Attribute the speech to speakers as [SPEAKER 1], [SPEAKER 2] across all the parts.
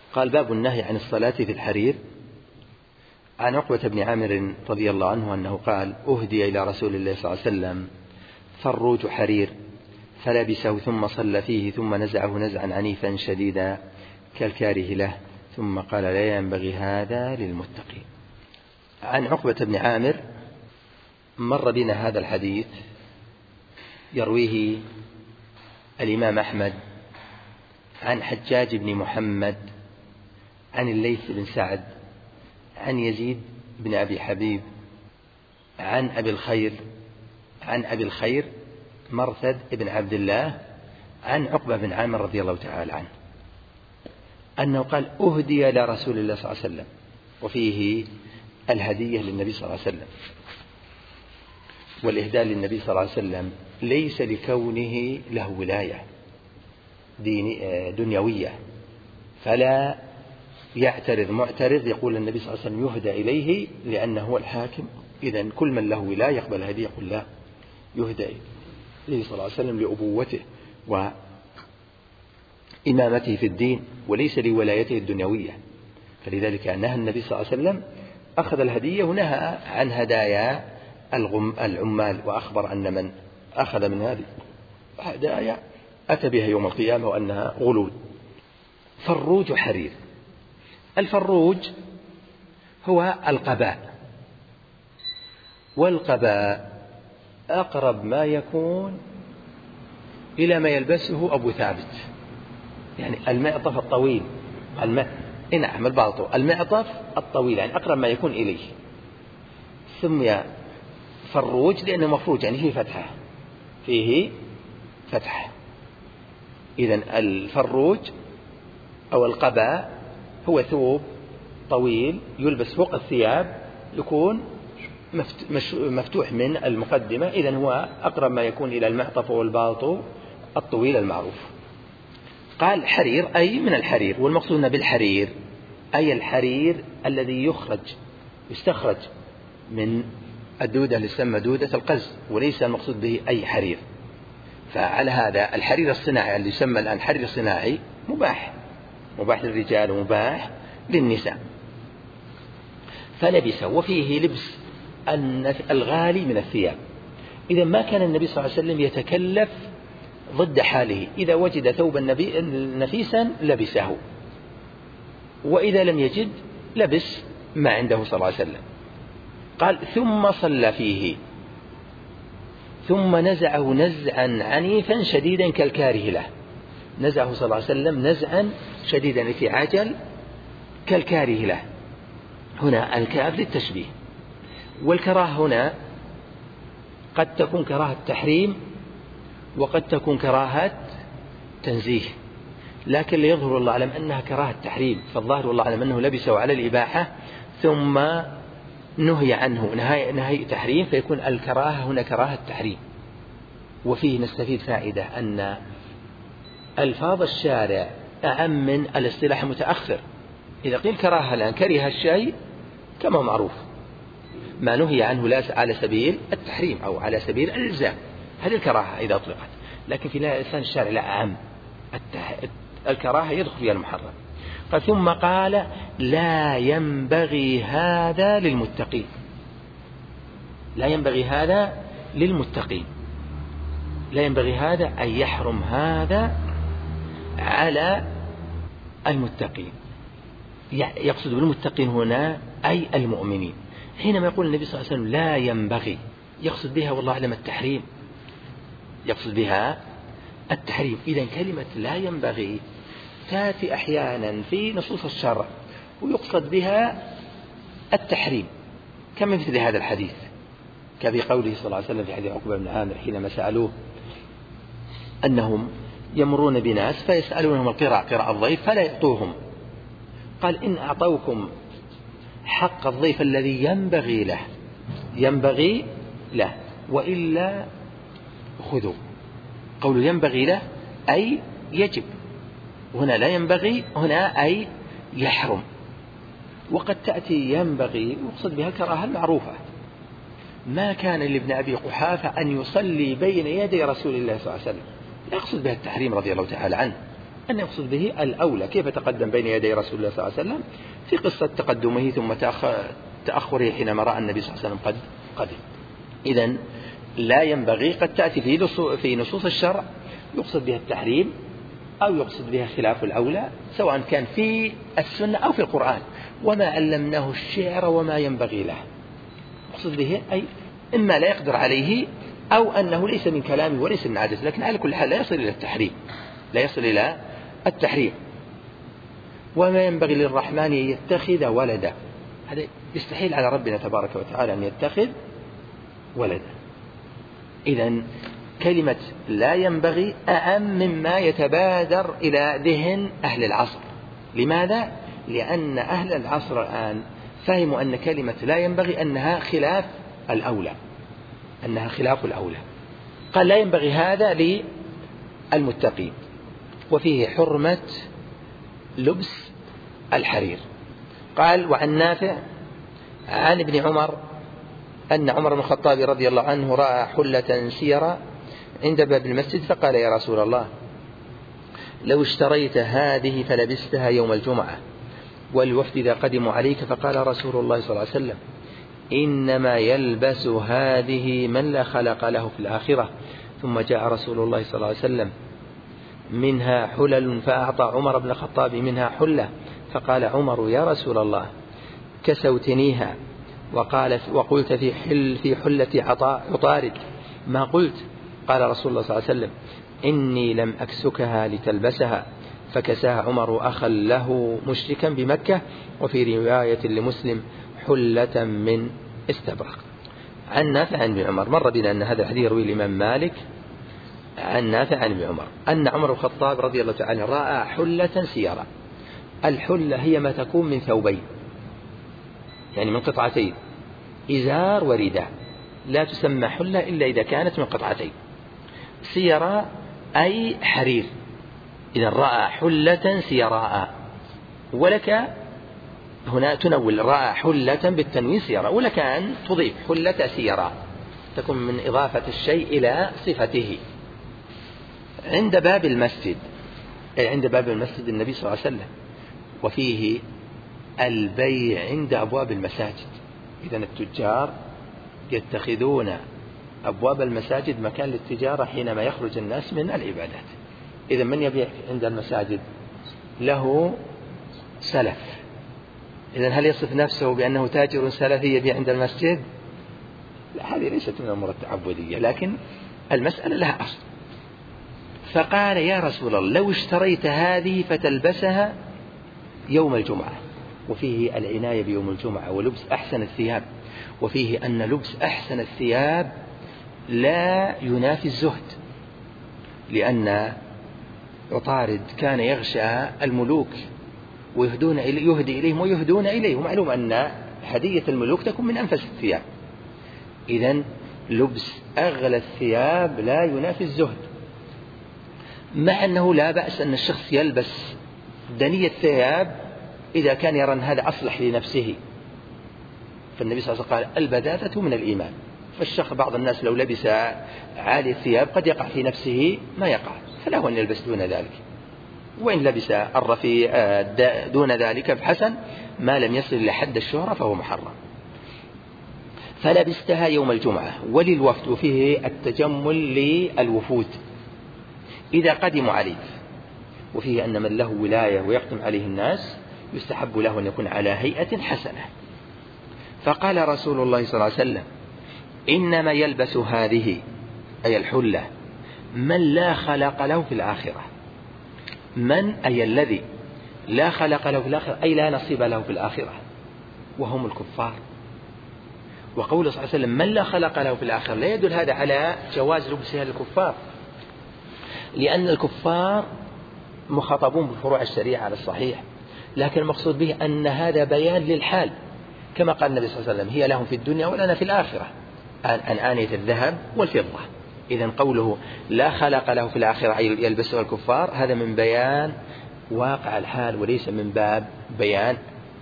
[SPEAKER 1] قال: باب النهي عن الصلاة في الحرير. عن عقبة بن عامر رضي الله عنه أنه قال: أهدي إلى رسول الله صلى الله عليه وسلم فروج حرير فلبسه ثم صلى فيه ثم نزعه نزعا عنيفا شديدا كالكاره له ثم قال: لا ينبغي هذا للمتقين. عن عقبة بن عامر مر بنا هذا الحديث يرويه الإمام أحمد عن حجاج بن محمد عن الليث بن سعد عن يزيد بن أبي حبيب عن أبي الخير مرثد بن عبد الله عن عقبة بن عامر رضي الله تعالى عنه أنه قال: أهدي إلى رسول الله صلى الله عليه وسلم، وفيه الهدية للنبي صلى الله عليه وسلم. والإهداء للنبي صلى الله عليه وسلم ليس لكونه له ولاية دنيوية، فلا يعترض معترض يقول النبي صلى الله عليه وسلم يهدى إليه لأنه هو الحاكم. إذن كل من له ولاية يقبل هدية، يقول لا، يهدى إليه صلى الله عليه وسلم لأبوته وإمامته في الدين وليس لولايته الدنيوية. فلذلك نهى النبي صلى الله عليه وسلم أخذ الهدية ونهى عن هدايا العمال، وأخبر أن من أخذ من هذه هدايا أتى بها يوم القيامة وأنها غلول. فروج حرير. الفروج هو القباء، والقباء أقرب ما يكون إلى ما يلبسه أبو ثابت، يعني المعطف الطويل، نعم البالطو، المعطف الطويل، يعني أقرب ما يكون إليه. سمي فروج لأنه مفروج، يعني فيه فتحة. إذن الفروج أو القباء هو ثوب طويل يلبس فوق الثياب، يكون مفتوح من المقدمة. إذن هو أقرب ما يكون إلى المعطف والبالطو الطويل المعروف. قال حرير أي من الحرير، والمقصود بالحرير أي الحرير الذي يستخرج من الدودة اللي تسمى دودة القز، وليس المقصود به أي حرير. فعلى هذا الحرير الصناعي اللي يسمى الآن حرير صناعي مباح للرجال ومباح للنساء. فلبسه، وفيه لبس الغالي من الثياب. إذا ما كان النبي صلى الله عليه وسلم يتكلف ضد حاله، إذا وجد ثوبا نفيسا لبسه، وإذا لم يجد لبس ما عنده صلى الله عليه وسلم. قال: ثم صلى فيه ثم نزعه نزعا عنيفا شديدا كالكاره له. نزعه صلى الله عليه وسلم نزعا شديدا في عجل كالكاره له. هنا الكاف للتشبيه، والكراهة هنا قد تكون كراهة تحريم وقد تكون كراهة تنزيه، لكن ليظهر الله أعلم أنها كراهة تحريم، فالظاهر والله أعلم أنه لبسه على الإباحة ثم نهي عنه نهي تحريم، فيكون الكراهة هنا كراهة تحريم. وفيه نستفيد فائدة أن ألفاظ الشارع أعم من الاصطلاح المتأخر. إذا قيل كراهة الآن كره الشيء كما معروف، ما نهي عنه لا على سبيل التحريم أو على سبيل الإلزام، هذه الكراهة إذا أطلقت. لكن في لسان الشارع لا أعم، الكراهة يدخل فيها المحرم. ثم قال: لا ينبغي هذا للمتقين. لا ينبغي هذا للمتقين، لا ينبغي هذا أن يحرم هذا على المتقين. يقصد بالمتقين هنا أي المؤمنين. حينما يقول النبي صلى الله عليه وسلم لا ينبغي، يقصد بها والله أعلم التحريم، يقصد بها التحريم. إذن كلمة لا ينبغي تأتي أحيانا في نصوص الشرع ويقصد بها التحريم، كما مثل هذا الحديث، كفي قوله صلى الله عليه وسلم في حديث عقبة بن عامر حينما سألوه أنهم يمرون بناس فيسألونهم قراء الضيف فلا يعطوهم، قال: إن أعطوكم حق الضيف الذي ينبغي له وإلا خذوا. قول ينبغي له أي يجب، هنا لا ينبغي هنا أي يحرم. وقد تأتي ينبغي يقصد بها الكراهة المعروفة. ما كان لابن أبي قحافة أن يصلي بين يدي رسول الله صلى الله عليه وسلم، لا يقصد بها التحريم رضي الله تعالى عنه، أن يقصد به الأولى، كيف تقدم بين يدي رسول الله صلى الله عليه وسلم في قصة تقدمه ثم تأخره حينما رأى النبي صلى الله عليه وسلم قد قدم. إذن لا ينبغي، قد تأتي في نصوص الشرع يقصد بها التحريم أو يقصد بها خلاف الأولى، سواء كان في السنة أو في القرآن. وما علمناه الشعر وما ينبغي له، يقصد به أي إما لا يقدر عليه أو أنه ليس من كلامه وليس من عادته، لكن على كل حال لا يصل إلى التحريم، لا يصل إلى التحريم. وما ينبغي للرحمن أن يتخذ ولدا، هذا يستحيل على ربنا تبارك وتعالى أن يتخذ ولدا. إذن كلمة لا ينبغي أعم مما يتبادر إلى ذهن أهل العصر. لماذا؟ لأن أهل العصر الآن فهموا أن كلمة لا ينبغي أنها خلاف الأولى، أنها خلاف الأولى. قال لا ينبغي هذا للمتقين، وفيه حرمة لبس الحرير. قال وعن نافع عن ابن عمر أن عمر بن الخطاب رضي الله عنه رأى حلة سيرة عند باب المسجد فقال يا رسول الله لو اشتريت هذه فلبستها يوم الجمعة والوفد إذا قدموا عليك، فقال رسول الله صلى الله عليه وسلم إنما يلبس هذه من لا خلق له في الآخرة. ثم جاء رسول الله صلى الله عليه وسلم منها حلل فأعطى عمر بن الخطاب منها حلة، فقال عمر يا رسول الله كسوتنيها وقلت في حلة عطارد ما قلت. قال رسول الله صلى الله عليه وسلم إني لم أكسكها لتلبسها، فكساها عمر أخا له مشركا بمكة. وفي رواية لمسلم حلة من استبرق. عن نافع عن ابن عمر، مر بنا أن هذا الحديث يروي الإمام مالك عن نافع عن ابن عمر أن عمر بن الخطاب رضي الله تعالى رأى حلة سيرة. الحلة هي ما تكون من ثوبين، يعني من قطعتين، إزار ورداء، لا تسمى حلة إلا إذا كانت من قطعتين. سيرة أي حرير. إذا رأى حلة سيراء، ولك هنا تنول رأى حلة بالتنوين سيراء، ولك أن تضيف حلة سيراء، تكون من إضافة الشيء إلى صفته. عند باب المسجد، أي عند باب المسجد النبي صلى الله عليه وسلم. وفيه البيع عند أبواب المساجد. إذا التجار يتخذون أبواب المساجد مكان للتجارة حينما يخرج الناس من العبادات. إذا من يبيع عند المساجد له سلف. إذا هل يصف نفسه بأنه تاجر سلفي يبيع عند المسجد؟ لا، هذه ليست من الأمور التعبدية، لكن المسألة لها أصل. فقال يا رسول الله لو اشتريت هذه فتلبسها يوم الجمعة. وفيه العناية بيوم الجمعة ولبس أحسن الثياب. وفيه أن لبس أحسن الثياب لا ينافي الزهد، لأن عطارد كان يغشى الملوك يهدي إليهم ويهدون إليه، ومعلوم أن هدية الملوك تكون من أنفس الثياب. إذن لبس أغلى الثياب لا ينافي الزهد، مع أنه لا بأس أن الشخص يلبس دنية الثياب إذا كان يرى أن هذا أصلح لنفسه. فالنبي صلى الله عليه وسلم قال البذاذة من الإيمان. فالشخص بعض الناس لو لبس عالي الثياب قد يقع في نفسه ما يقع، فله أن يلبس دون ذلك. وإن لبس الرفيع دون ذلك فحسن، ما لم يصل لحد الشهرة فهو محرم. فلبستها يوم الجمعة وللوفد، وفيه التجمل للوفود إذا قدموا عليه. وفيه أن من له ولاية ويقدم عليه الناس يستحب له أن يكون على هيئة حسنة. فقال رسول الله صلى الله عليه وسلم إنما يلبس هذه أي الحلة من لا خلق له في الآخرة. من أي الذي لا خلق له في الآخرة، أي لا نصيب له في الآخرة، وهم الكفار. وقول صلى الله عليه وسلم من لا خلق له في الآخرة لا يدل هذا على جواز لبسها للكفار، لأن الكفار مخاطبون بفروع الشريعة على الصحيح، لكن المقصود به أن هذا بيان للحال، كما قال النبي صلى الله عليه وسلم هي لهم في الدنيا ولنا في الآخرة عن آنية الذهب والفضة. إذن قوله لا خلق له في الآخرة يلبسها الكفار هذا من بيان واقع الحال وليس من باب بيان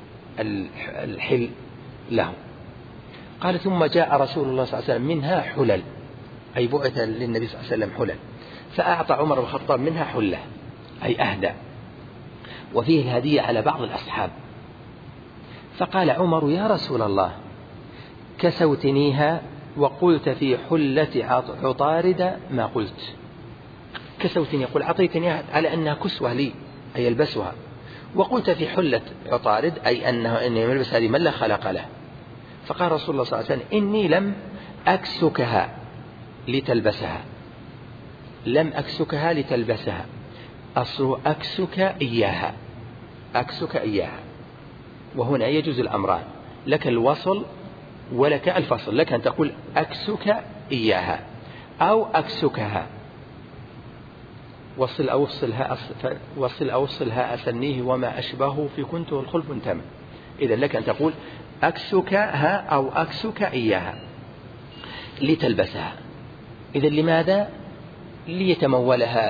[SPEAKER 1] الحل له. قال ثم جاء رسول الله صلى الله عليه وسلم منها حلل، أي بعث للنبي صلى الله عليه وسلم حلل، فأعطى عمر بن الخطاب منها حلة. أي أهدى. وفيه الهدية على بعض الأصحاب. فقال عمر: يا رسول الله، كسوتنيها وقلت في حلة عطارد ما قلت. كسوتني، يقول أعطيتني على أنها كسوة لي أي يلبسها، وقلت في حلة عطارد أي أنه يلبس هذه من لا خلق له. فقال رسول الله صلى الله عليه وسلم: إني لم أكسكها لتلبسها، لم أكسكها لتلبسها، أصل أكسك إياها، أكسك إياها. وهنا يجوز الأمران، لك الوصل ولك الفصل، لك أن تقول أكسك إياها أو أكسكها، وصل أو وصلها أسنيه وما أشبهه في كنته الخلف تم. إذا لك أن تقول أكسكها أو أكسك إياها لتلبسها. إذا لماذا؟ ليتمولها،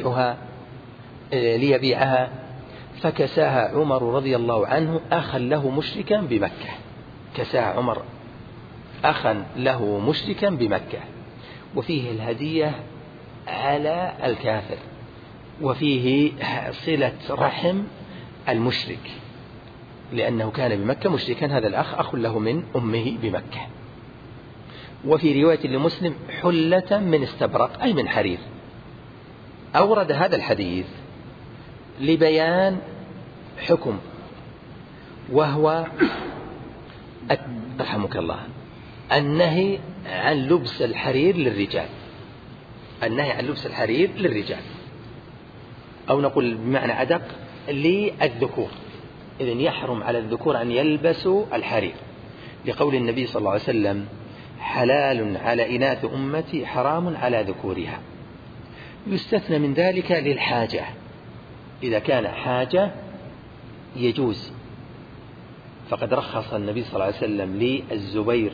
[SPEAKER 1] ليبيعها. فكساها عمر رضي الله عنه أخا له مشركا بمكة. كساها عمر أخا له مشركا بمكة. وفيه الهدية على الكافر، وفيه صلة رحم المشرك، لأنه كان بمكة مشركا، هذا الأخ أخ له من أمه بمكة. وفي رواية لمسلم: حلة من استبرق أي من حرير. أورد هذا الحديث لبيان حكم، وهو رحمك الله النهي عن لبس الحرير للرجال، النهي عن لبس الحرير للرجال، أو نقول بمعنى أدق للذكور. إذن يحرم على الذكور أن يلبسوا الحرير، لقول النبي صلى الله عليه وسلم: حلال على إناث أمتي حرام على ذكورها. يستثنى من ذلك للحاجة، إذا كان حاجة يجوز. فقد رخص النبي صلى الله عليه وسلم للزبير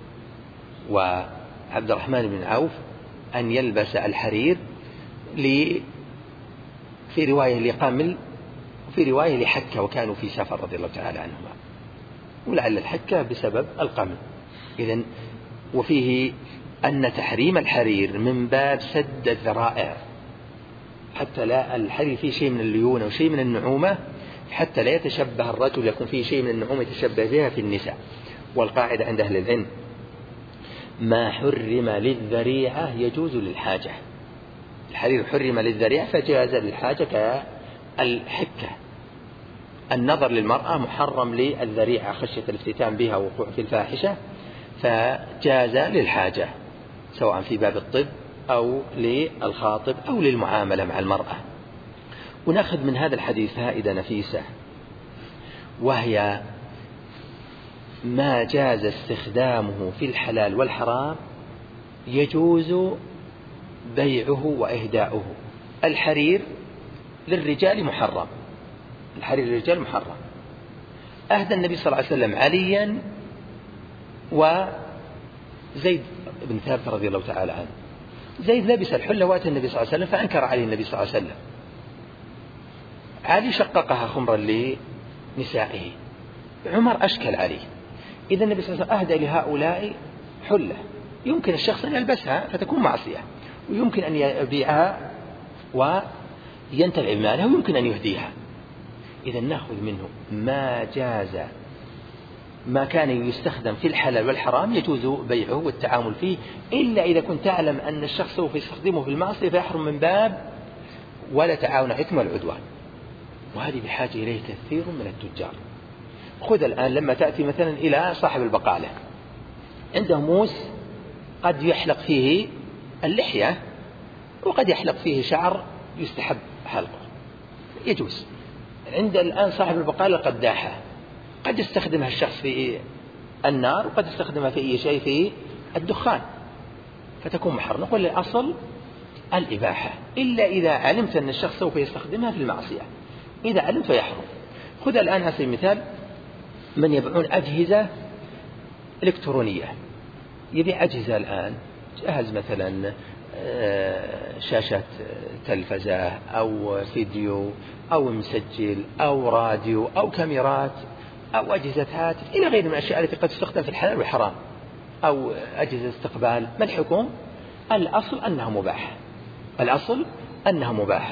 [SPEAKER 1] وعبد الرحمن بن عوف أن يلبس الحرير، في رواية لقمل وفي رواية لحكة، وكانوا في سفر رضي الله تعالى عنهما، ولعل الحكة بسبب القمل. إذن وفيه أن تحريم الحرير من باب سد الذرائع، حتى لا الحرير فيه شيء من الليونة وشيء من النعومة، حتى لا يتشبه الرجل يكون فيه شيء من النعومة يتشبه بها في النساء. والقاعدة عند أهل العلم: ما حرم للذريعة يجوز للحاجة. الحرير حرم للذريعة فجاز للحاجة كالحكة. النظر للمرأة محرم للذريعة خشية الافتتان بها ووقوع في الفاحشة، فجاز للحاجة، سواء في باب الطب أو للخاطب أو للمعاملة مع المرأة. ونأخذ من هذا الحديث فائدة نفيسة، وهي ما جاز استخدامه في الحلال والحرام يجوز بيعه وإهداؤه. الحرير للرجال محرم، الحرير للرجال محرم. أهدى النبي صلى الله عليه وسلم عليا وزيد بن ثابت رضي الله تعالى عنه. زيد لبس الحلة وأتى النبي صلى الله عليه وسلم فأنكر عليه النبي صلى الله عليه وسلم. علي شققها خمرا لنسائه، عمر أشكل عليه. إذا النبي صلى الله عليه وسلم أهدى لهؤلاء حلة يمكن الشخص أن يلبسها فتكون معصية، ويمكن أن يبيعها وينتفع بمالها، ويمكن أن يهديها. إذا نأخذ منه ما جاز، ما كان يستخدم في الحلال والحرام يجوز بيعه والتعامل فيه، إلا إذا كنت تعلم أن الشخص سوف يستخدمه في المعصية فيحرم من باب ولا تعاون إثم والعدوان، وهذه بحاجة إليه كثير من التجار. خذ الآن لما تأتي مثلا إلى صاحب البقالة، عنده موس قد يحلق فيه اللحية وقد يحلق فيه شعر يستحب حلقه، يجوز. عند الآن صاحب البقالة القداحة قد يستخدمها الشخص في النار وقد يستخدمها في أي شيء في الدخان فتكون محرمة. نقول الأصل الإباحة، إلا إذا علمت أن الشخص سوف يستخدمها في المعصية، إذا علمت فيحرم. خذ الآن على سبيل المثال من يبيعون أجهزة إلكترونية، يبيع أجهزة الآن، جهاز مثلا شاشة تلفزة أو فيديو أو مسجل أو راديو أو كاميرات أو أجهزة هاتف إلى غير من الأشياء التي قد تستخدم في الحلال والحرام، أو أجهزة استقبال. ما الحكم؟ الأصل أنها مباحة، الأصل أنها مباحة.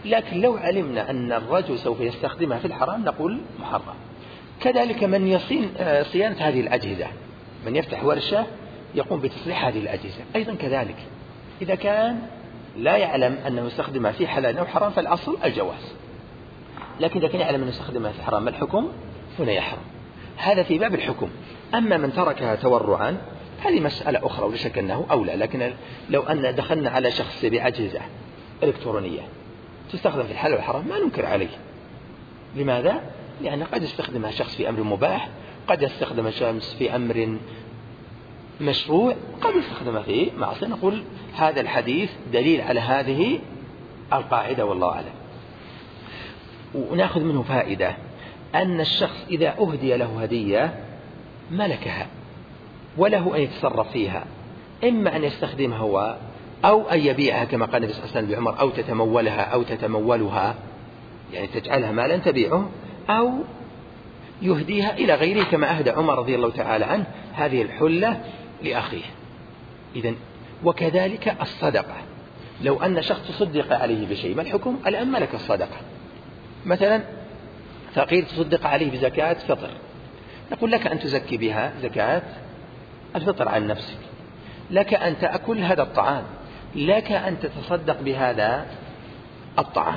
[SPEAKER 1] لكن لو علمنا أن الرجل سوف يستخدمها في الحرام نقول محرم. كذلك من يصين صيانة هذه الأجهزة، من يفتح ورشة يقوم بتصليح هذه الأجهزة أيضا كذلك، إذا كان لا يعلم أنه يستخدمها في حلال أو حرام فالأصل الجواز، لكن إذا كان يعلم أنه يستخدمها في حرام الحكم هنا يحرم. هذا في باب الحكم. أما من تركها تورعا هذه مسألة أخرى ولا شك أنه أولى. لكن لو أن دخلنا على شخص بأجهزة إلكترونية تستخدم في الحلال والحرام ما ننكر عليه. لماذا؟ لأن قد يستخدمها شخص في أمر مباح، قد يستخدمها شخص في أمر مشروع، قد يستخدمها في معصية. نقول هذا الحديث دليل على هذه القاعدة والله أعلم. ونأخذ منه فائدة أن الشخص إذا أهدي له هدية ملكها وله أن يتصرف فيها، إما أن يستخدمها هو أو أن يبيعها كما قال النبي صلى الله عليه وسلم بعمر، أو تتمولها أو تتمولها يعني تجعلها مالا تبيعه، أو يهديها إلى غيره كما أهدى عمر رضي الله تعالى عنه هذه الحلة لأخيه. إذن وكذلك الصدقة، لو أن شخص تصدق عليه بشيء ما الحكم؟ الآن ملك الصدقة، مثلا فقير تصدق عليه بزكاة فطر، نقول لك أن تزكي بها زكاة الفطر عن نفسك، لك أن تأكل هذا الطعام، لك أن تتصدق بهذا الطعام.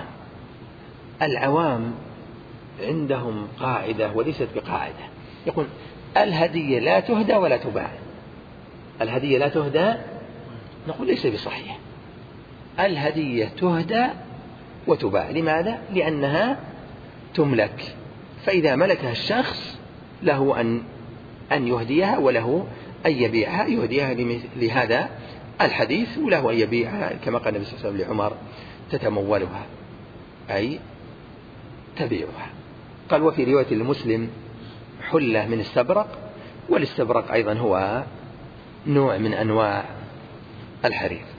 [SPEAKER 1] العوام عندهم قاعدة وليست بقاعدة، يقول الهدية لا تهدى ولا تباع. الهدية لا تهدى، نقول ليس بصحيح. الهدية تهدى وتباع. لماذا؟ لأنها تملك، فإذا ملكها الشخص له أن يهديها وله أن يبيعها. يهديها لهذا الحديث، وله أن يبيعها كما قال النبي صلى الله عليه وسلم لعمر تتمولها أي تبيعها. قال وفي رواية المسلم حلة من استبرق، والاستبرق أيضا هو نوع من أنواع الحرير.